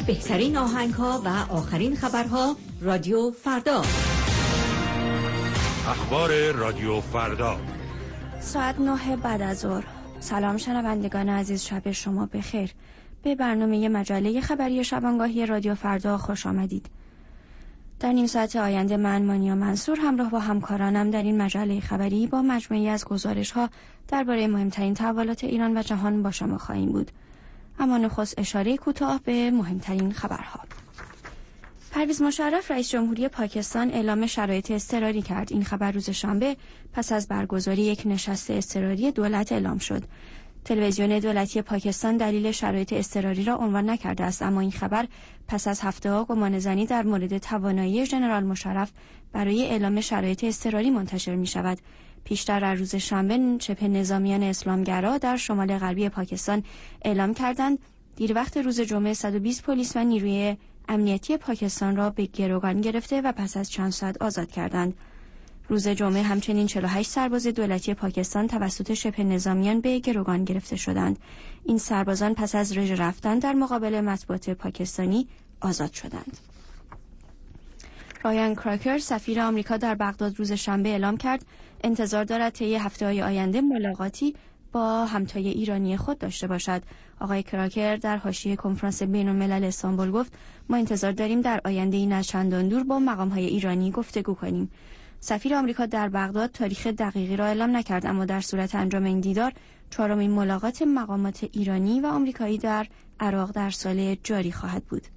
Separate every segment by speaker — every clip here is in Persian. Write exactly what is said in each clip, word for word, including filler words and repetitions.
Speaker 1: بهترین آهنگ‌ها و آخرین خبرها رادیو فردا.
Speaker 2: اخبار رادیو فردا
Speaker 3: ساعت نه بعد از ظهر. سلام شنوندگان عزیز، شب شما بخیر. به برنامه مجله خبری شبانگاهی رادیو فردا خوش آمدید. در نیم ساعت آینده من مانیا منصور همراه با همکارانم در این مجله خبری با مجموعی از گزارش‌ها درباره مهمترین تحولات ایران و جهان با شما خواهیم بود. اما نخست اشاره کوتاه به مهمترین خبرها. پرویز مشرف رئیس جمهوری پاکستان اعلام شرایط اضطراری کرد. این خبر روز شنبه پس از برگزاری یک نشست اضطراری دولت اعلام شد. تلویزیون دولتی پاکستان دلیل شرایط اضطراری را عنوان نکرده است، اما این خبر پس از هفته‌ها گمانه‌زنی در مورد توانایی ژنرال مشرف برای اعلام شرایط اضطراری منتشر می‌شود. پیشتر در روز شنبه چپ نظامیان اسلامگرا در شمال غربی پاکستان اعلام کردند دیر وقت روز جمعه صد و بیست پلیس و نیروی امنیتی پاکستان را به گروگان گرفته و پس از چند ساعت آزاد کردند. روز جمعه همچنین چهل و هشت سرباز دولتی پاکستان توسط شبه نظامیان به گروگان گرفته شدند. این سربازان پس از رژه رفتن در مقابل مطبوعات پاکستانی آزاد شدند. رایان کراکر سفیر آمریکا در بغداد روز شنبه اعلام کرد انتظار دارد طی هفته‌های آینده ملاقاتی با همتای ایرانی خود داشته باشد. آقای کراکر در حاشیه کنفرانس بین‌الملل استانبول گفت ما انتظار داریم در آینده‌ای نه چندان دور با مقام‌های ایرانی گفتگو کنیم. سفیر آمریکا در بغداد تاریخ دقیقی را اعلام نکرد، اما در صورت انجام این دیدار چهارمین ملاقات مقامات ایرانی و آمریکایی در عراق در سال جاری خواهد بود.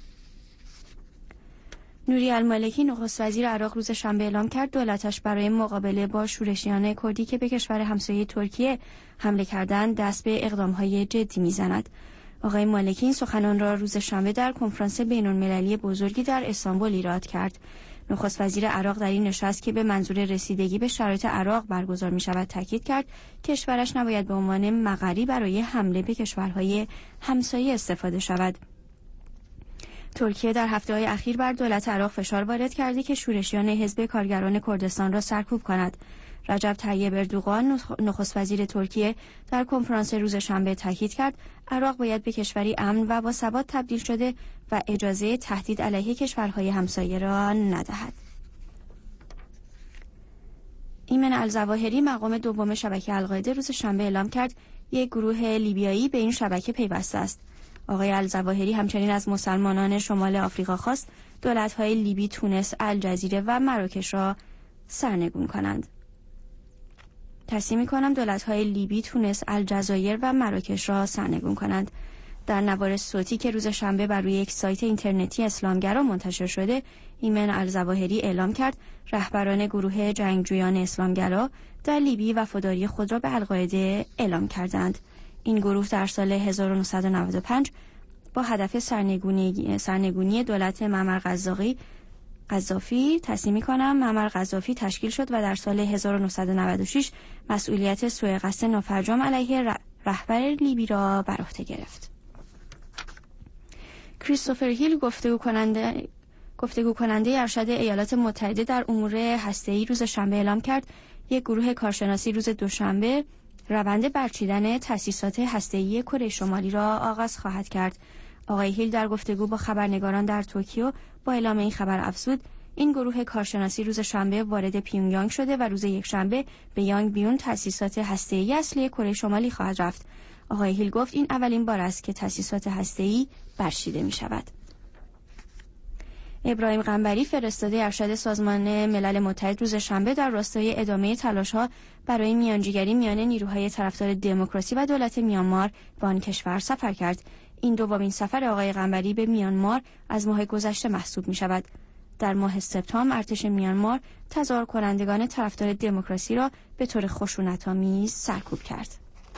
Speaker 3: نوری المالکی نخست وزیر عراق روز شنبه اعلام کرد دولتش برای مقابله با شورشیان کردی که به کشور همسایه ترکیه حمله کردند دست به اقدام‌های جدی می‌زند. آقای مالکی این سخنان را روز شنبه در کنفرانس بین‌المللی بزرگی در استانبول ایراد کرد. نخست وزیر عراق در این نشست که به منظور رسیدگی به شرایط عراق برگزار می‌شود تاکید کرد کشورش نباید به عنوان مقری برای حمله به کشورهای همسایه استفاده شود. ترکیه در هفته‌های اخیر بر دولت عراق فشار وارد کرده که شورشیان حزب کارگران کردستان را سرکوب کند. رجب طیب اردوغان نخست وزیر ترکیه در کنفرانس روز شنبه تاکید کرد عراق باید به کشوری امن و با ثبات تبدیل شده و اجازه تهدید علیه کشورهای همسایه را ندهد. ایمن الظواهری مقام دوم شبکه القاعده روز شنبه اعلام کرد یک گروه لیبیایی به این شبکه پیوسته است. آقای الظواهری همچنین از مسلمانان شمال آفریقا خواست دولت‌های لیبی، تونس، الجزیره و مراکش را سرنگون کنند. تصمیم می‌کنم دولت‌های لیبی، تونس، الجزایر و مراکش را سرنگون کنند. در نوار صوتی که روز شنبه بر روی یک سایت اینترنتی اسلامگرا منتشر شده، ایمن الظواهری اعلام کرد رهبران گروه جنگجویان اسلامگرا در لیبی وفاداری خود را به القاعده اعلام کردند. این گروه در سال هزار و نهصد و نود و پنج با هدف سرنگونی سرنگونی دولت معمر قذافی قذافی تصمیم می‌کنم معمر قذافی تشکیل شد و در سال هزار و نهصد و نود و شش مسئولیت سوء قصد نافرجام علیه رهبر لیبی را بر عهده گرفت. کریستوفر هیل گفتگو کننده گفتگو کننده ارشد ایالات متحده در امور هسته‌ای روز شنبه اعلام کرد یک گروه کارشناسی روز دوشنبه روند برچیدن تأسیسات هسته‌ای کره شمالی را آغاز خواهد کرد. آقای هیل در گفتگو با خبرنگاران در توکیو با اعلام این خبر افزود این گروه کارشناسی روز شنبه وارد پیونگیانگ شده و روز یکشنبه به یانگ بیون تأسیسات هسته‌ای اصلی کره شمالی خواهد رفت. آقای هیل گفت این اولین بار است که تأسیسات هسته‌ای برچیده می شود. ابراهیم قنبری فرستاده ارشد سازمان ملل متحد روز شنبه در راستای ادامه تلاش‌ها برای میانجیگری میان نیروهای طرفدار دموکراسی و دولت میانمار به آن کشور سفر کرد. این دومین سفر آقای قنبری به میانمار از ماه گذشته محسوب می‌شود. در ماه سپتامبر ارتش میانمار تظاهر کنندگان طرفدار دموکراسی را به طور خشونت‌آمیز سرکوب کرد.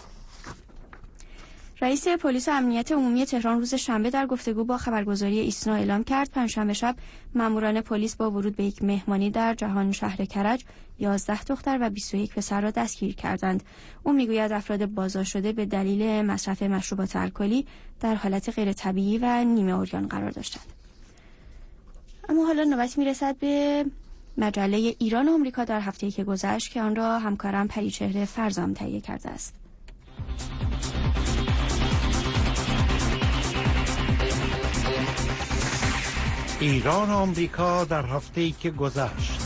Speaker 3: رئیس پلیس امنیت عمومی تهران روز شنبه در گفتگو با خبرگزاری ایسنا اعلام کرد پنجشنبه شب ماموران پلیس با ورود به یک مهمانی در جهان شهر کرج یازده دختر و بیست و یک پسر را دستگیر کردند. او میگوید افراد بازداشت شده به دلیل مصرف مشروبات الکلی در حالت غیر طبیعی و نیمه عریان قرار داشتند. اما حالا نوبت میرسد به مجله ایران و آمریکا در هفته‌ای که گذشت که آن را همکارم پریچهره فرزام تهیه کرده است.
Speaker 2: ایران و آمریکا در هفته‌ای که گذشت.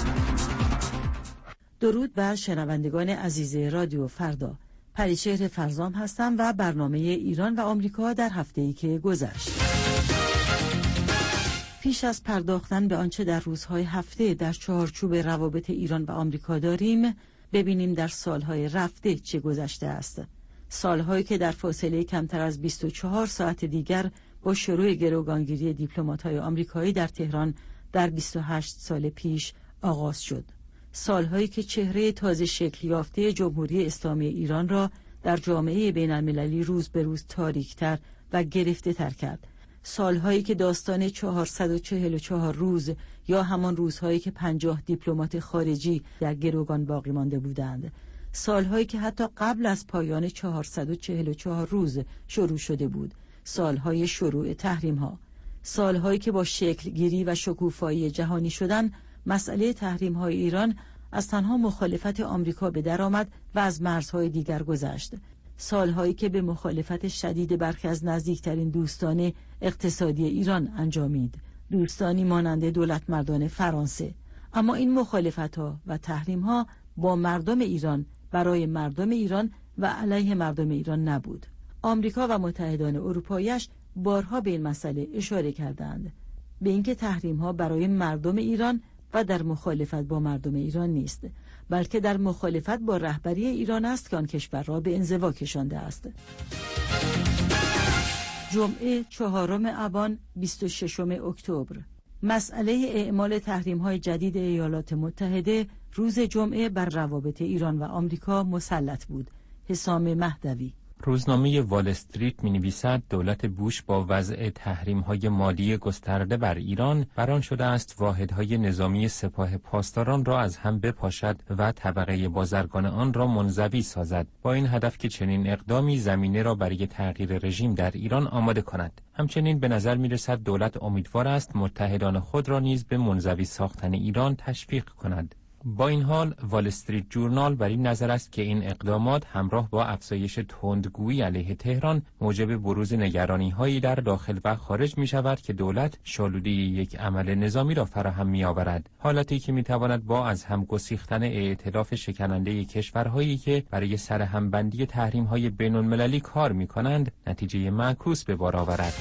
Speaker 4: درود بر شنوندگان عزیز رادیو فردا. پریچهر فرزام هستم و برنامه ایران و آمریکا در هفته‌ای که گذشت. پیش از پرداختن به آنچه در روزهای هفته در چارچوب روابط ایران و آمریکا داریم، ببینیم در سالهای رفته چه گذشته است. سالهایی که در فاصله کمتر از بیست و چهار ساعت دیگر با شروع گروگانگیری دیپلمات‌های آمریکایی در تهران در بیست و هشت سال پیش آغاز شد. سالهایی که چهره تازه شکل یافته جمهوری اسلامی ایران را در جامعه بین المللی روز به روز تاریک‌تر و گرفته تر کرد. سالهایی که داستان چهارصد و چهل و چهار روز یا همان روزهایی که پنجاه دیپلمات خارجی در گروگان باقی مانده بودند. سالهایی که حتی قبل از پایان چهارصد و چهل و چهار روز شروع شده بود. سالهای شروع تحریم‌ها. سالهایی که با شکل گیری و شکوفایی جهانی شدن، مسئله تحریم‌های ایران از تنها مخالفت آمریکا به در آمد و از مرزهای دیگر گذشت. سالهایی که به مخالفت شدید برخی از نزدیکترین دوستان اقتصادی ایران انجامید، دوستانی مانند دولت مردان فرانسه. اما این مخالفت‌ها و تحریم‌ها با مردم ایران، برای مردم ایران و علیه مردم ایران نبود. آمریکا و متحدان اروپایی‌اش بارها به این مسئله اشاره کردند، به اینکه تحریم‌ها برای مردم ایران و در مخالفت با مردم ایران نیست، بلکه در مخالفت با رهبری ایران است که آن کشور را به انزوا کشانده است. جمعه چهارم آبان بیست و ششم اکتبر. مسئله اعمال تحریم‌های جدید ایالات متحده روز جمعه بر روابط ایران و آمریکا مسلط بود. حسام مهدوی.
Speaker 5: روزنامه وال استریت می‌نویسد دولت بوش با وضع تحریم‌های مالی گسترده بر ایران بران شده است واحدهای نظامی سپاه پاسداران را از هم بپاشد و طبقه بازرگان آن را منزوی سازد، با این هدف که چنین اقدامی زمینه را برای تغییر رژیم در ایران آماده کند. همچنین به نظر می‌رسد دولت امیدوار است متحدان خود را نیز به منزوی ساختن ایران تشویق کند. با این حال وال استریت جورنال بر این نظر است که این اقدامات همراه با افزایش تندگویی علیه تهران موجب بروز نگرانی‌هایی در داخل و خارج می‌شود که دولت شالوده‌ی یک عمل نظامی را فراهم می‌آورد، حالتی که می‌تواند با از هم گسیختن ائتلاف شکننده کشورهایی که برای سرهمبندی تحریم‌های بین‌المللی کار می‌کنند نتیجه معکوس به بار آورد.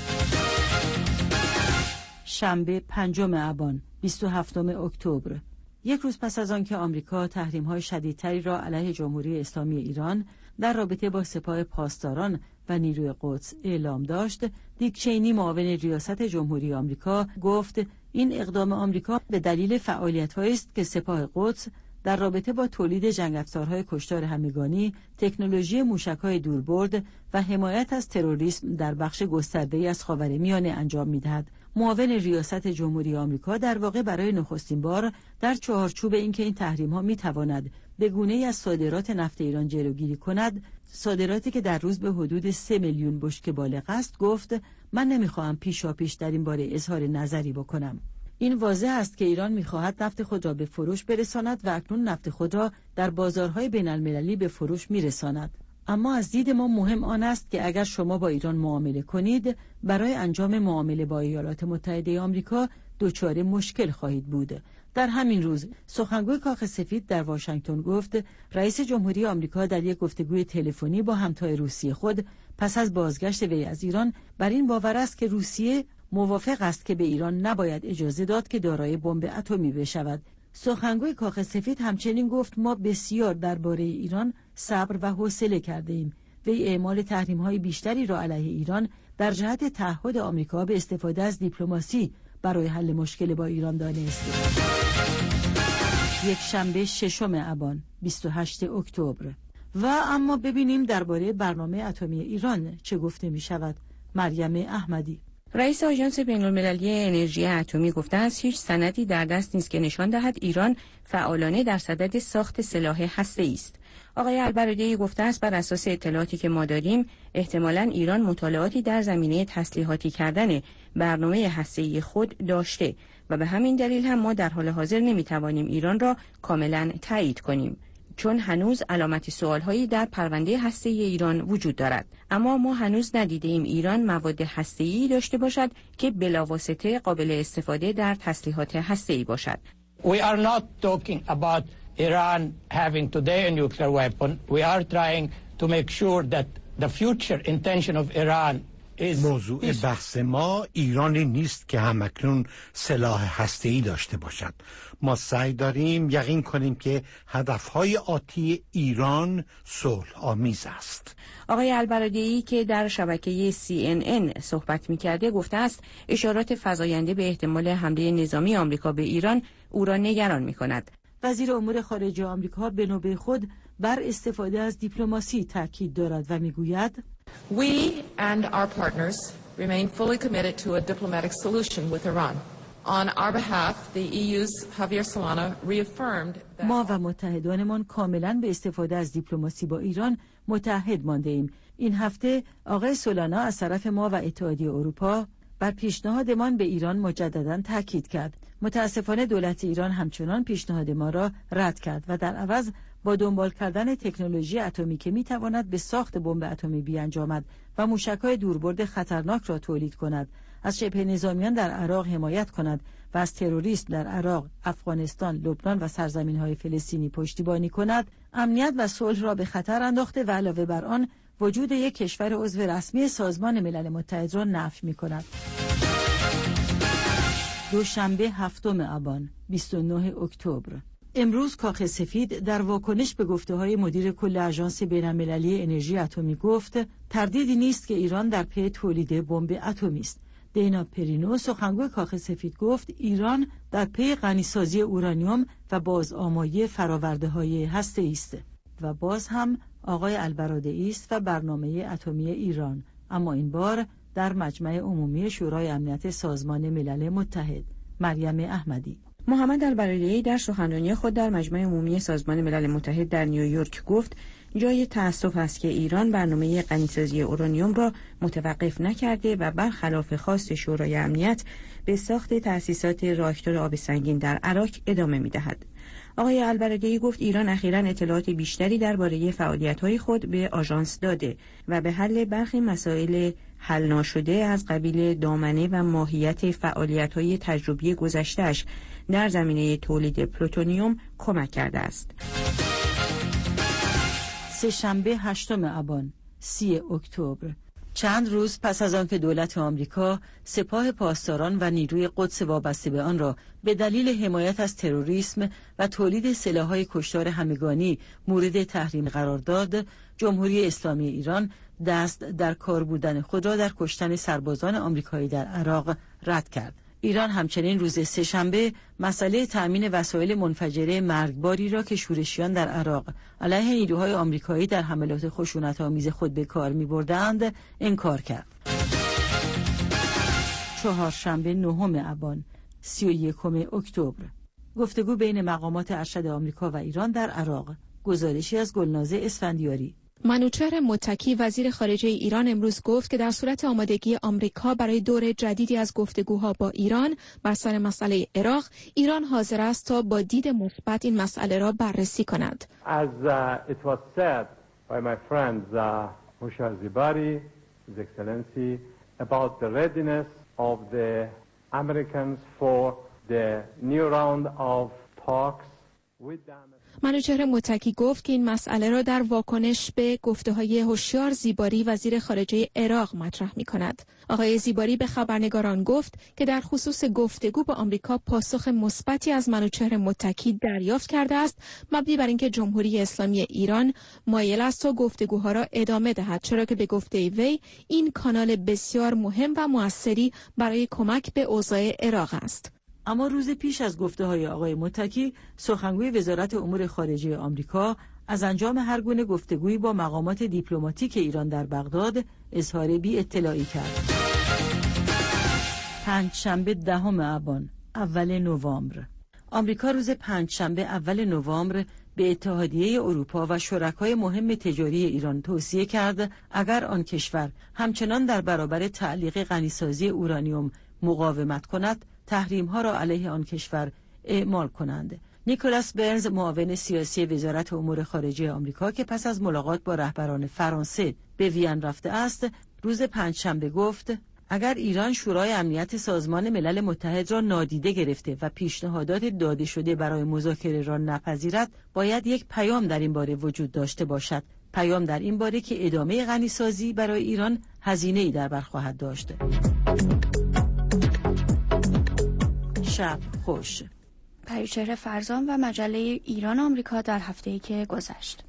Speaker 4: شنبه پنجم آبان بیست و هفتم اکتبر. یک روز پس از آنکه آمریکا تحریم‌های شدیدتری را علیه جمهوری اسلامی ایران در رابطه با سپاه پاسداران و نیروی قدس اعلام داشت، دیک چینی معاون ریاست جمهوری آمریکا گفت این اقدام آمریکا به دلیل فعالیت‌هایی است که سپاه قدس در رابطه با تولید جنگ‌افزارهای کشتار همگانی، تکنولوژی موشک‌های دوربرد و حمایت از تروریسم در بخش گسترده‌ای از خاورمیانه انجام می‌دهد. معاون ریاست جمهوری آمریکا در واقع برای نخستین بار در چهارچوب اینکه این تحریم‌ها می‌تواند به گونه‌ای از صادرات نفت ایران جلوگیری کند، صادراتی که در روز به حدود سه میلیون بشکه بالغ است، گفت من نمی‌خواهم پیشاپیش در این باره اظهار نظری بکنم. این واضح است که ایران می‌خواهد نفت خود را به فروش برساند و اکنون نفت خود را در بازارهای بین‌المللی به فروش می‌رساند. اما از دید ما مهم آن است که اگر شما با ایران معامله کنید، برای انجام معامله با ایالات متحده آمریکا دچار مشکل خواهید بود. در همین روز سخنگوی کاخ سفید در واشنگتن گفت رئیس جمهوری آمریکا در یک گفتگوی تلفنی با همتای روسی خود پس از بازگشت وی از ایران بر این باور است که روسیه موافق است که به ایران نباید اجازه داد که دارای بمب اتمی بشود. سخنگوی کاخ سفید همچنین گفت ما بسیار درباره ایران صبر و حوصله کرده ایم. وی اعمال تحریم‌های بیشتری را علیه ایران در جهت تعهد آمریکا به استفاده از دیپلماسی برای حل مشکل با ایران دانست. یک شنبه ششم آبان بیست و هشتم اکتبر. و اما ببینیم درباره برنامه اتمی ایران چه گفته می شود. مریم احمدی.
Speaker 6: رئیس آژانس بین‌المللی انرژی اتمی گفته است هیچ سندی در دست نیست که نشان دهد ایران فعالانه در صدد ساخت سلاح هسته‌ای است. آقای البرادعی گفته است بر اساس اطلاعاتی که ما داریم احتمالاً ایران مطالعاتی در زمینه تسلیحاتی کردن برنامه هسته‌ای خود داشته و به همین دلیل هم ما در حال حاضر نمی‌توانیم ایران را کاملاً تایید کنیم. چون هنوز علامت سوالهایی در پرونده هسته‌ای ایران وجود دارد. اما ما هنوز ندیده ایم ایران مواد هسته‌ای داشته باشد که بلاواسطه قابل استفاده در تسلیحات هسته‌ای باشد.
Speaker 7: We are not talking about Iran having today a nuclear weapon. We are trying to make sure that the future intention of Iran is
Speaker 2: موضوع بحث ما ایرانی نیست که همکنون سلاح هسته‌ای داشته باشد. ما سعی داریم یقین کنیم که هدفهای آتی ایران صلح آمیز است.
Speaker 6: آقای البرادعی که در شبکه سی ان ان صحبت می‌کرده گفته است اشارات فزاینده به احتمال حمله نظامی آمریکا به ایران او را نگران می‌کند.
Speaker 4: وزیر امور خارجه آمریکا به نوبه خود بر استفاده از دیپلماسی تاکید دارد و میگوید
Speaker 8: We and our partners remain fully committed to a diplomatic solution with Iran. On our behalf, the E U's Javier Solana reaffirmed that
Speaker 4: ما و متحدانمان کاملا به استفاده از دیپلماسی با ایران متحد مانده ایم. این هفته آقای سولانا از طرف ما و اتحادیه اروپا بر پیشنهادمان به ایران مجددا تاکید کرد. متاسفانه دولت ایران همچنان پیشنهاد ما را رد کرد و در عوض با دنبال کردن تکنولوژی اتمی که میتواند به ساخت بمب اتمی بیانجامد و موشک‌های دوربرد خطرناک را تولید کند، از شبه نظامیان در عراق حمایت کند و از تروریسم در عراق، افغانستان، لبنان و سرزمین‌های فلسطینی پشتیبانی کند، امنیت و صلح را به خطر انداخته و علاوه بر آن وجود یک کشور عضو رسمی سازمان ملل متحد را نفی می‌کند. دوشنبه هفتم آبان بیست و نه اکتبر. امروز کاخ سفید در واکنش به گفته‌های مدیر کل آژانس بین‌المللی انرژی اتمی گفت تردیدی نیست که ایران در پی تولید بمب اتمی است. دینا پرینو سخنگوی کاخ سفید گفت ایران در پی غنیسازی اورانیوم و بازآمایی فرآورده‌های هسته‌ای است. و باز هم آقای البرادعی است و برنامه اتمی ایران، اما این بار در مجمع عمومی شورای امنیت سازمان ملل متحد. مریم احمدی.
Speaker 6: محمد البرادعی در سخنرانی خود در مجمع عمومی سازمان ملل متحد در نیویورک گفت جای تأسف است که ایران برنامه غنیسازی اورانیوم را متوقف نکرده و برخلاف خواست شورای امنیت به ساخت تأسیسات راکتور آب سنگین در عراق ادامه می‌دهد. آقای البرادعی گفت ایران اخیراً اطلاعات بیشتری درباره فعالیت‌های خود به آژانس داده و به حل برخی مسائل حل ناشده از قبیل دامنه و ماهیت فعالیت‌های تجربی گذشته‌اش در زمینه تولید پلوتونیوم کمک کرده است.
Speaker 4: سه شنبه هشتم آبان سی اکتبر. چند روز پس از آنکه دولت آمریکا سپاه پاسداران و نیروی قدس وابسته به آن را به دلیل حمایت از تروریسم و تولید سلاح‌های کشتار همگانی مورد تحریم قرار داد، جمهوری اسلامی ایران دست در کار بودن خود را در کشتن سربازان آمریکایی در عراق رد کرد. ایران همچنین روز سه‌شنبه مسئله تأمین وسایل منفجره مرگباری را که شورشیان در عراق علیه نیروهای آمریکایی در حملات خشونت‌آمیز خود به کار می‌بردند انکار کرد. چهارشنبه نهم آبان سی و یکم اکتبر. گفتگو بین مقامات ارشد آمریکا و ایران در عراق. گزارشی از گلنازه اسفندیاری.
Speaker 9: منوچهر متکی وزیر خارجه ایران امروز گفت که در صورت آمادگی آمریکا برای دور جدیدی از گفتگوها با ایران بر سر مسئله عراق، ایران حاضر است تا با دید مثبت این مسئله را بررسی کند.
Speaker 10: As uh, it was said by my friends uh, Mushar Zibari, His Excellency, about the readiness of the Americans for the new round of talks with the
Speaker 9: منوچهر متکی گفت که این مسئله را در واکنش به گفته‌های هوشیار زیباری وزیر خارجه عراق مطرح می‌کند. آقای زیباری به خبرنگاران گفت که در خصوص گفتگو با آمریکا پاسخ مثبتی از منوچهر متکی دریافت کرده است، مبنی بر اینکه جمهوری اسلامی ایران مایل است تا گفتگوها را ادامه دهد، چرا که به گفته وی این کانال بسیار مهم و موثری برای کمک به اوضاع عراق است.
Speaker 4: اما روز پیش از گفته‌های آقای متکی، سخنگوی وزارت امور خارجه آمریکا از انجام هر گونه گفتگویی با مقامات دیپلماتیک ایران در بغداد اظهار بی اطلاعی کرد. پنجشنبه دهم آبان اول نوامبر. آمریکا روز پنجشنبه اول نوامبر به اتحادیه اروپا و شرکای مهم تجاری ایران توصیه کرد اگر آن کشور همچنان در برابر تعلیق غنیسازی اورانیوم مقاومت کند، تحریم ها را علیه آن کشور اعمال کنند. نیکولاس برنز، معاون سیاسی وزارت امور خارجه آمریکا که پس از ملاقات با رهبران فرانسه به وین رفته است، روز پنجشنبه گفت اگر ایران شورای امنیت سازمان ملل متحد را نادیده گرفته و پیشنهادات داده شده برای مذاکره را نپذیرد، باید یک پیام در این باره وجود داشته باشد. پیام در این باره که ادامه غنیسازی برای ایران هزینه‌ای در بر خواهد داشت. شب خوش.
Speaker 3: پریچهره فرزان و مجله ایران آمریکا در هفته‌ای که گذشت.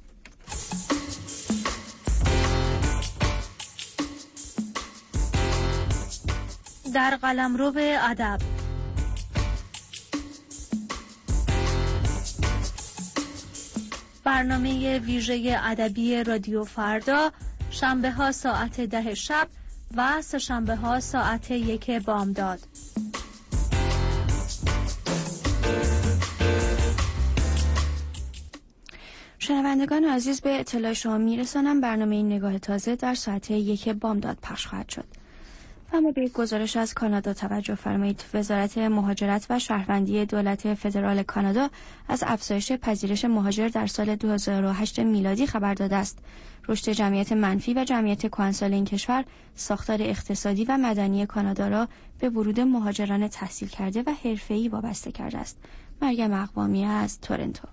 Speaker 11: در قلمرو ادب برنامه ویژه ادبی رادیو فردا، شنبه ها ساعت ده شب و سه شنبه ها ساعت یک بامداد.
Speaker 3: شنوندگان عزیز، به اطلاع شما میرسانم برنامه نگاه تازه در ساعت یک بامداد پخش خواهد شد. و اما به گزارش از کانادا توجه فرمایید. وزارت مهاجرت و شهروندی دولت فدرال کانادا از افزایش پذیرش مهاجر در سال دو هزار و هشت میلادی خبر داده است. رشد جمعیت منفی و جمعیت کهنسال این کشور ساختار اقتصادی و مدنی کانادا را به ورود مهاجران تحصیل کرده و حرفه‌ای وابسته کرده است. مریم اقوامی از تورنتو.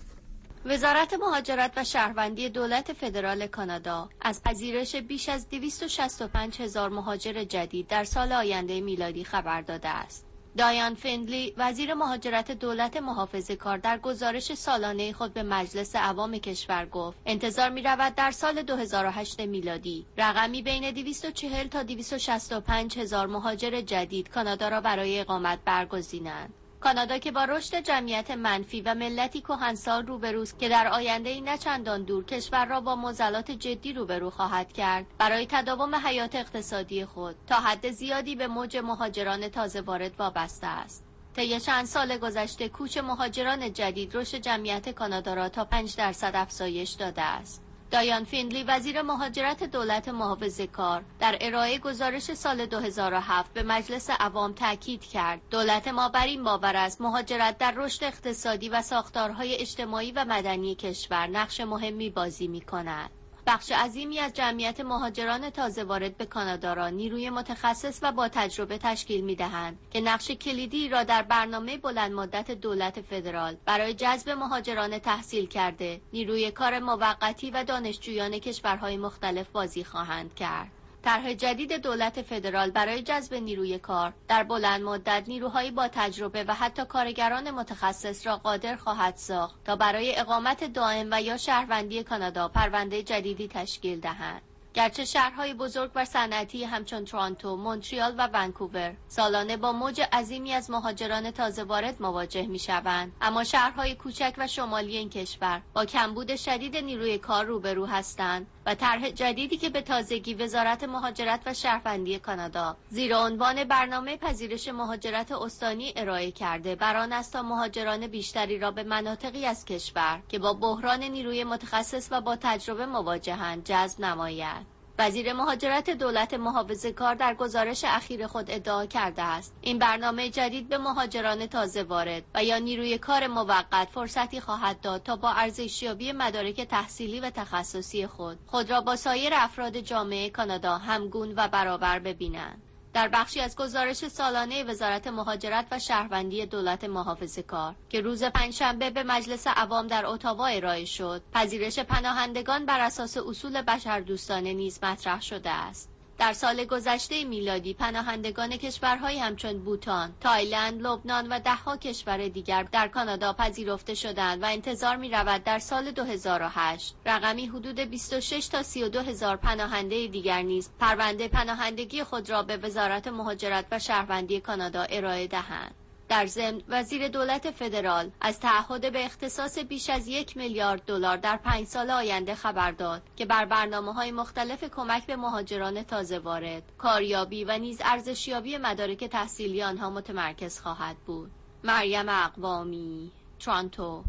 Speaker 12: وزارت مهاجرت و شهروندی دولت فدرال کانادا از پذیرش بیش از دویست و شصت و پنج هزار مهاجر جدید در سال آینده میلادی خبر داده است. دایان فیندلی، وزیر مهاجرت دولت محافظه‌کار، در گزارش سالانه خود به مجلس عوام کشور گفت انتظار می‌رود در سال دو هزار و هشت میلادی رقمی بین دویست و چهل تا دویست و شصت و پنج هزار مهاجر جدید کانادا را برای اقامت برگزینند. کانادا که با رشد جمعیت منفی و ملتی کهنسال روبروست که در آینده‌ای نه چندان دور کشور را با معضلات جدی روبرو خواهد کرد، برای تداوم حیات اقتصادی خود تا حد زیادی به موج مهاجران تازه وارد وابسته است. طی چند سال گذشته کوچ مهاجران جدید رشد جمعیت کانادا را تا پنج درصد افزایش داده است. دایان فیندلی، وزیر مهاجرت دولت محافظه‌کار، در ارائه گزارش سال دو هزار و هفت به مجلس عوام تاکید کرد دولت ما بر این باور است مهاجرت در رشد اقتصادی و ساختارهای اجتماعی و مدنی کشور نقش مهمی بازی می‌کند. بخش عظیمی از جمعیت مهاجران تازه وارد به کانادا را نیروی متخصص و با تجربه تشکیل می‌دهند که نقش کلیدی را در برنامه بلند مدت دولت فدرال برای جذب مهاجران تحصیل کرده، نیروی کار موقتی و دانشجویان کشورهای مختلف بازی خواهند کرد. طرح جدید دولت فدرال برای جذب نیروی کار در بلند مدت نیروهایی با تجربه و حتی کارگران متخصص را قادر خواهد ساخت تا برای اقامت دائم و یا شهروندی کانادا پرونده جدیدی تشکیل دهند. گرچه شهرهای بزرگ و صنعتی همچون تورنتو، مونتریال و ونکوور سالانه با موج عظیمی از مهاجران تازه وارد مواجه می‌شوند، اما شهرهای کوچک و شمالی این کشور با کمبود شدید نیروی کار روبرو هستند و طرح جدیدی که به تازگی وزارت مهاجرت و شهروندی کانادا زیر عنوان برنامه پذیرش مهاجرت استانی ارائه کرده، بر آن است تا مهاجران بیشتری را به مناطقی از کشور که با بحران نیروی متخصص و با تجربه مواجهند جذب نماید. وزیر مهاجرت دولت محافظه‌کار در گزارش اخیر خود ادعا کرده است این برنامه جدید به مهاجران تازه وارد و یا نیروی کار موقت فرصتی خواهد داد تا با ارزشیابی مدارک تحصیلی و تخصصی خود خود را با سایر افراد جامعه کانادا همگون و برابر ببینند. در بخشی از گزارش سالانه وزارت مهاجرت و شهروندی دولت محافظه‌کار که روز پنجشنبه به مجلس عوام در اتاوا ارائه شد، پذیرش پناهندگان بر اساس اصول بشردوستانه نیز مطرح شده است. در سال گذشته میلادی پناهندگان کشورهای همچون بوتان، تایلند، لبنان و ده‌ها کشور دیگر در کانادا پذیرفته شدند و انتظار می‌رود در سال دو هزار و هشت رقمی حدود بیست و شش تا سی و دو هزار پناهنده دیگر نیز پرونده پناهندگی خود را به وزارت مهاجرت و شهروندی کانادا ارائه دهند. در ضمن وزیر دولت فدرال از تعهد به اختصاص بیش از یک میلیارد دلار در پنج سال آینده خبر داد که بر برنامه‌های مختلف کمک به مهاجران تازه وارد، کاریابی و نیز ارزشیابی مدارک تحصیلی آنها متمرکز خواهد بود. مریم اقوامی، تورنتو.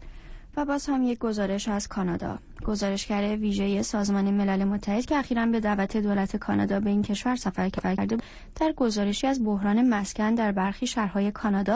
Speaker 3: و باز هم یک گزارش از کانادا. گزارشگر ویژه سازمان ملل متحد که اخیراً به دعوت دولت کانادا به این کشور سفر کرده در گزارشی از بحران مسکن در برخی شهرهای کانادا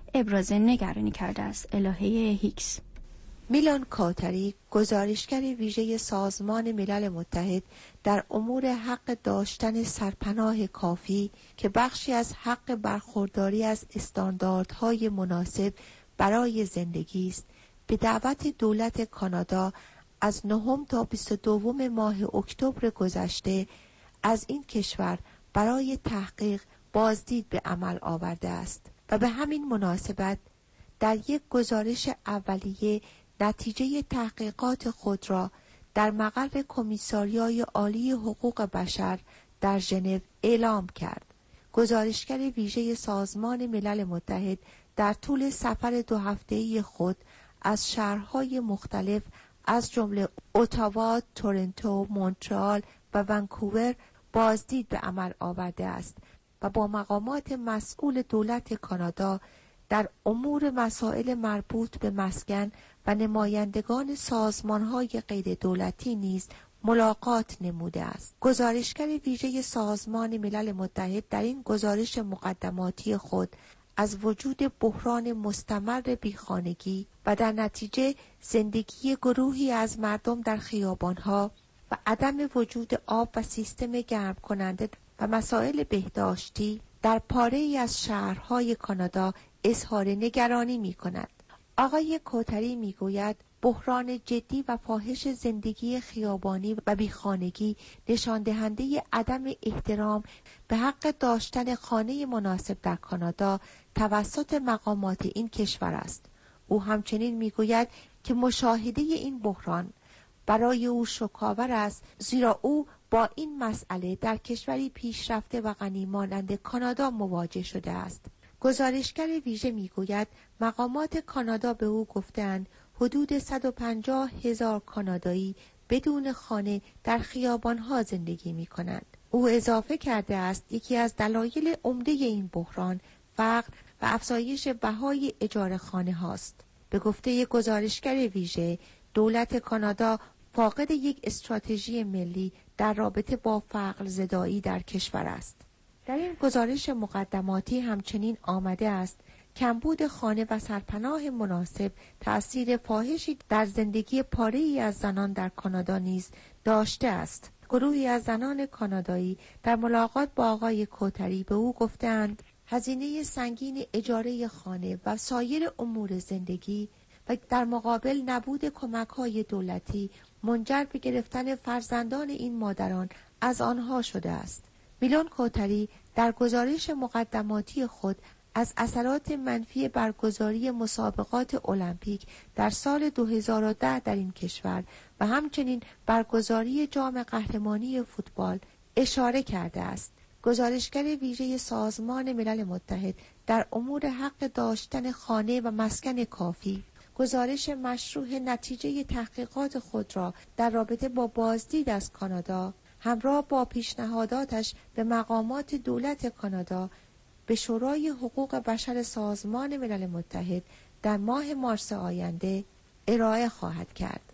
Speaker 3: ابراز نگرانی کرده است. الهه هیکس.
Speaker 13: میلان کاتری، گزارشگر ویژه سازمان ملل متحد در امور حق داشتن سرپناه کافی که بخشی از حق برخورداری از استانداردهای مناسب برای زندگی است، به دعوت دولت کانادا از نهم تا بیست و دو ماه اکتبر گذشته از این کشور برای تحقیق بازدید به عمل آورده است و به همین مناسبت در یک گزارش اولیه نتیجه تحقیقات خود را در مقر کمیساریای عالی حقوق بشر در ژنو اعلام کرد. گزارشگر ویژه سازمان ملل متحد در طول سفر دو هفته‌ای خود از شهرهای مختلف از جمله اتاوا، تورنتو، مونترال و ونکوور بازدید به عمل آورده است و با مقامات مسئول دولت کانادا در امور مسائل مربوط به مسکن و نمایندگان سازمان‌های غیر دولتی نیز ملاقات نموده است. گزارشگر ویژه سازمان ملل متحد در این گزارش مقدماتی خود از وجود بحران مستمر بیخانگی و در نتیجه زندگی گروهی از مردم در خیابان‌ها و عدم وجود آب و سیستم گرم کننده و مسائل بهداشتی در پاره‌ای از شهرهای کانادا اظهار نگرانی می‌کند. آقای کوتری می‌گوید بحران جدی و فاحش زندگی خیابانی و بیخانگی نشان دهنده عدم احترام به حق داشتن خانه مناسب در کانادا توسط مقامات این کشور است. او همچنین می‌گوید که مشاهده این بحران برای او شوک‌آور است، زیرا او با این مسئله در کشوری پیشرفته و غنی مانند کانادا مواجه شده است. گزارشگر ویژه میگوید مقامات کانادا به او گفتند حدود صد و پنجاه هزار کانادایی بدون خانه در خیابان‌ها زندگی می‌کنند. او اضافه کرده است یکی از دلایل عمده این بحران فقر و افزایش بهای اجاره خانه هاست. به گفته گزارشگر ویژه، دولت کانادا فاقد یک استراتژی ملی در رابطه با فقر زدایی در کشور است. در این گزارش مقدماتی همچنین آمده است کمبود خانه و سرپناه مناسب تأثیر فاحشی در زندگی پاره‌ای از زنان در کانادا نیز داشته است. گروهی از زنان کانادایی در ملاقات با آقای کوتری به او گفتند هزینه سنگین اجاره خانه و سایر امور زندگی و در مقابل نبود کمک‌های دولتی منجر به گرفتن فرزندان این مادران از آنها شده است. میلان کوتری در گزارش مقدماتی خود از اثرات منفی برگزاری مسابقات المپیک در سال دو هزار و ده در این کشور و همچنین برگزاری جام قهرمانی فوتبال اشاره کرده است. گزارشگر ویژه سازمان ملل متحد در امور حق داشتن خانه و مسکن کافی گزارش مشروح نتیجه تحقیقات خود را در رابطه با بازدید از کانادا همراه با پیشنهاداتش به مقامات دولت کانادا به شورای حقوق بشر سازمان ملل متحد در ماه مارس آینده ارائه خواهد کرد.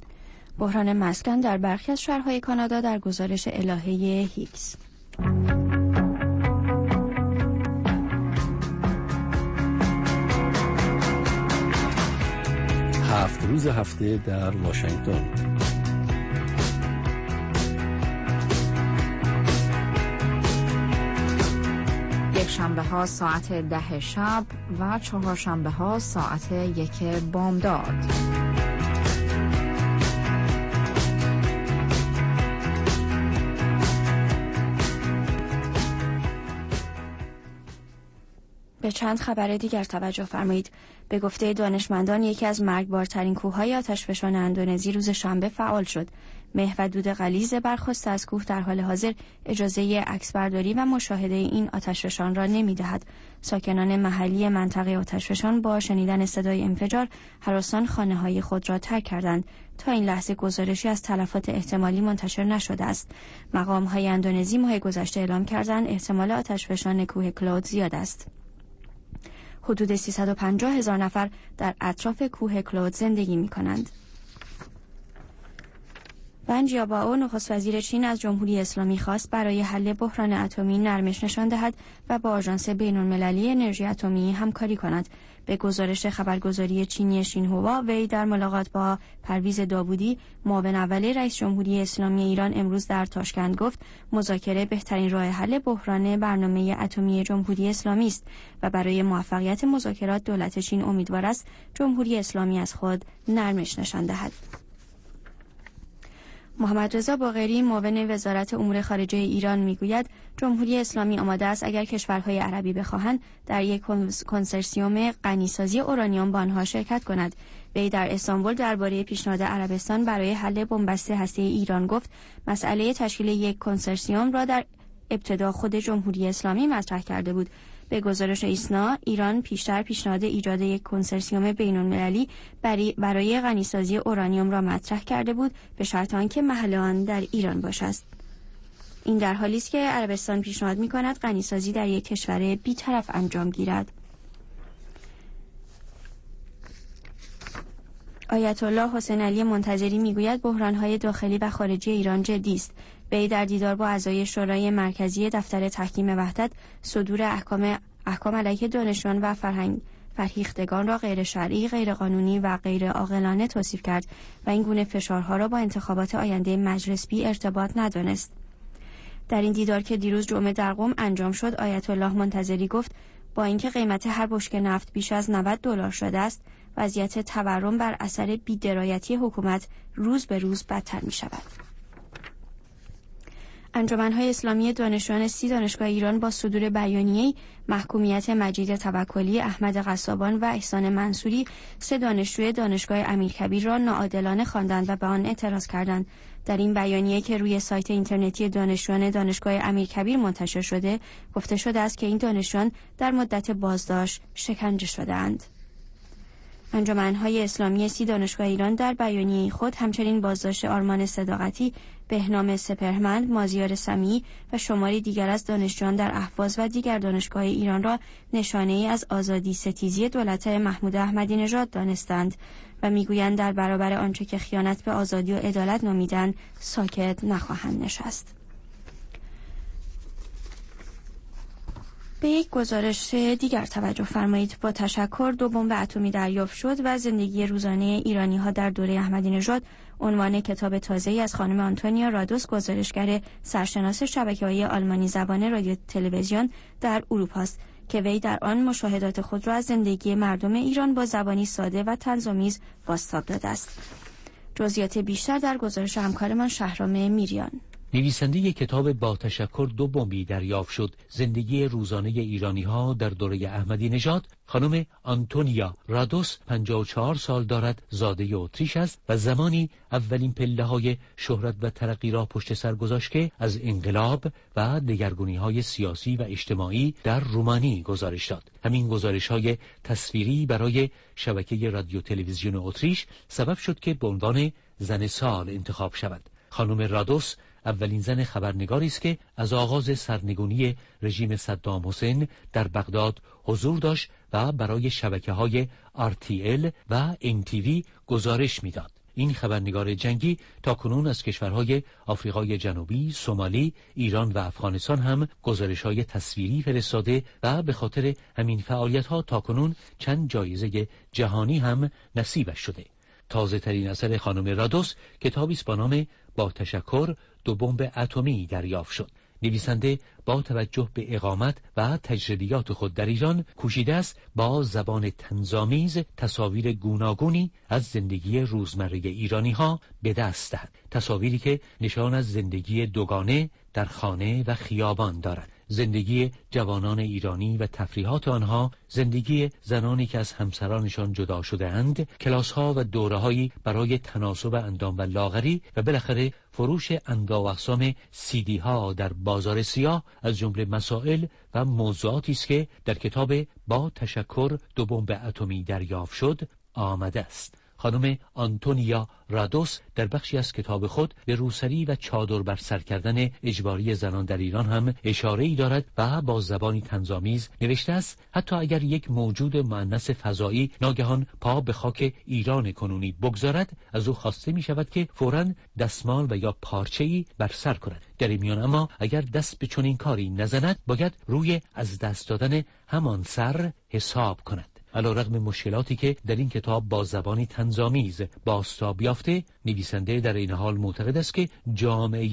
Speaker 3: بحران مسکن در برخی از شهرهای کانادا در گزارش الهه هیکس.
Speaker 14: هفت روز هفته در واشنگتن.
Speaker 6: یک شنبه ها ساعت ده شب و چهار شنبه ها ساعت یک بامداد.
Speaker 3: به چند خبر دیگر توجه فرمایید. به گفته دانشمندان یکی از مرگبارترین کوههای آتشفشان اندونزی روز شنبه فعال شد. مه و دود غلیظ برخاسته از کوه در حال حاضر اجازه عکسبرداری و مشاهده این آتشفشان را نمی‌دهد. ساکنان محلی منطقه آتشفشان با شنیدن صدای انفجار هراسان خانه‌های خود را ترک کردند. تا این لحظه گزارشی از تلفات احتمالی منتشر نشده است. مقام‌های اندونزی ماه گذشته اعلام کردند احتمال آتشفشان کوه کلود زیاد است. حدود سیصد و پنجاه هزار نفر در اطراف کوه کلود زندگی می کنند. ون جیابائو نخست وزیر چین از جمهوری اسلامی خواست برای حل بحران اتمی نرمش نشان دهد و با آژانس بین‌المللی انرژی اتمی همکاری کند. به گزارش خبرگزاری چینی شینهوا، وی در ملاقات با پرویز داوودی، معاون اول رئیس جمهوری اسلامی ایران، امروز در تاشکند گفت مذاکره بهترین راه حل بحران برنامه اتمی جمهوری اسلامی است و برای موفقیت مذاکرات دولت چین امیدوار است جمهوری اسلامی از خود نرمش نشان دهد. محمد رضا باقری، معاون وزارت امور خارجه ایران، میگوید جمهوری اسلامی آماده است اگر کشورهای عربی بخواهند در یک کنسرسیوم غنیسازی اورانیوم با آنها شرکت کند. وی در استانبول درباره پیشنهاد عربستان برای حل بنبست هسته‌ای ایران گفت مسئله تشکیل یک کنسرسیوم را در ابتدا خود جمهوری اسلامی مطرح کرده بود. به گزارش ایسنا، ایران پیشتر پیشنهاد ایجاد یک کنسرسیوم بین‌المللی برای غنیسازی اورانیوم را مطرح کرده بود به شرط آنکه محل آن در ایران باشد. این در حالی است که عربستان پیشنهاد می‌کند غنیسازی در یک کشور بی‌طرف انجام گیرد. آیت الله حسین علی منتظری میگوید بحران‌های داخلی و خارجی ایران جدی است. وی در دیدار با اعضای شورای مرکزی دفتر تحکیم وحدت صدور احکام احکام علیه دانشجویان و فرهنگ فرهیختگان را غیر شرعی، غیر قانونی و غیر عاقلانه توصیف کرد و این گونه فشارها را با انتخابات آینده مجلس بی ارتباط ندانست. در این دیدار که دیروز جمعه در قم انجام شد، آیت الله منتظری گفت با اینکه قیمت هر بشکه نفت بیش از نود دلار شده است، وضعیت تورم بر اثر بی‌درایتی حکومت روز به روز بدتر می شود. انجمن‌های اسلامی دانشجویان سی دانشگاه ایران با صدور بیانیه‌ای محکومیت مجید توکلی، احمد قصابان و احسان منصوری، سه دانشجوی دانشگاه امیرکبیر را ناعادلانه خواندند و به آن اعتراض کردند. در این بیانیه که روی سایت اینترنتی دانشجویان دانشگاه امیرکبیر منتشر شده، گفته شده است که این دانشجویان در مدت بازداشت شکنجه شده‌اند. انجمن‌های اسلامی سی دانشگاه ایران در بیانیه خود همچنین بازداشت آرمان صداقتی، بهنام سپهرمند، مازیار سمیعی و شماری دیگر از دانشجویان در اهواز و دیگر دانشگاه ایران را نشانه‌ای از آزادی ستیزی دولت محمود احمدی نژاد دانستند و میگویند در برابر آنچه که خیانت به آزادی و عدالت نامیدند ساکت نخواهند نشست. به یک گزارش دیگر توجه فرمایید. با تشکر دو بمب اتمی دریافت شد و زندگی روزانه ایرانی‌ها در دوره احمدی نژاد عنوان کتاب تازه‌ای از خانم آنتونیا رادوس، گزارشگر سرشناس شبکه‌های آلمانی زبان رادیو تلویزیون در اروپا است که وی در آن مشاهدات خود را از زندگی مردم ایران با زبانی ساده و طنزآمیز بازتاب داده است. جزئیات بیشتر در گزارش همکارمان شهرام میریان.
Speaker 15: نویسنده کتاب با تشکر دو بمبی دریافت شد، زندگی روزانه ایرانی‌ها در دوره احمدی نژاد، خانم آنتونیا رادوس پنجاه و چهار سال دارد، زاده اتریش است و زمانی اولین پله‌های شهرت و ترقی را پشت سر گذاشت که از انقلاب و دگرگونی‌های سیاسی و اجتماعی در رومانی گزارش داد. همین گزارش‌های تصویری برای شبکه رادیو تلویزیون اتریش سبب شد که به عنوان زن سال انتخاب شود. خانم رادوس اولین زن خبرنگاری است که از آغاز سرنگونی رژیم صدام حسین در بغداد حضور داشت و برای شبکه‌های آر تی ال و ام تی وی گزارش می‌داد. این خبرنگار جنگی تاکنون از کشورهای آفریقای جنوبی، سومالی، ایران و افغانستان هم گزارش‌های تصویری فرستاده و به خاطر همین فعالیت‌ها تاکنون چند جایزه جهانی هم نصیبش شده. تازه ترین اثر خانم رادوس کتابی است با نام با تشکر دو بمب اتمی دریافت شد. نویسنده با توجه به اقامت و تجربیات خود در ایران کوشیده است با زبان طنزآمیز تصاویر گوناگونی از زندگی روزمره ایرانی‌ها به دست دهد. تصاویری که نشان از زندگی دوگانه در خانه و خیابان دارد. زندگی جوانان ایرانی و تفریحات آنها، زندگی زنانی که از همسرانشان جدا شده‌اند، کلاس‌ها و دوره‌هایی برای تناسب اندام و لاغری و بالاخره فروش انواع و اقسام سی دی ها در بازار سیاه از جمله مسائل و موضوعاتی است که در کتاب با تشکر دو بمب اتمی دریافت شد آمده است. خانم آنتونیا رادوس در بخشی از کتاب خود به روسری و چادر بر سر کردن اجباری زنان در ایران هم اشاره‌ای دارد و با زبانی طنزآمیز نوشته است حتی اگر یک موجود مؤنث فضایی ناگهان پا به خاک ایران کنونی بگذارد، از او خواسته می شود که فوراً دستمال و یا پارچه‌ای بر سر کند. در این میان اما اگر دست به چنین کاری نزند، باید روی از دست دادن همان سر حساب کند. علیرغم مشکلاتی که در این کتاب با زبانی طنزآمیز بازتاب یافته، نویسنده در این حال معتقد است که جامعه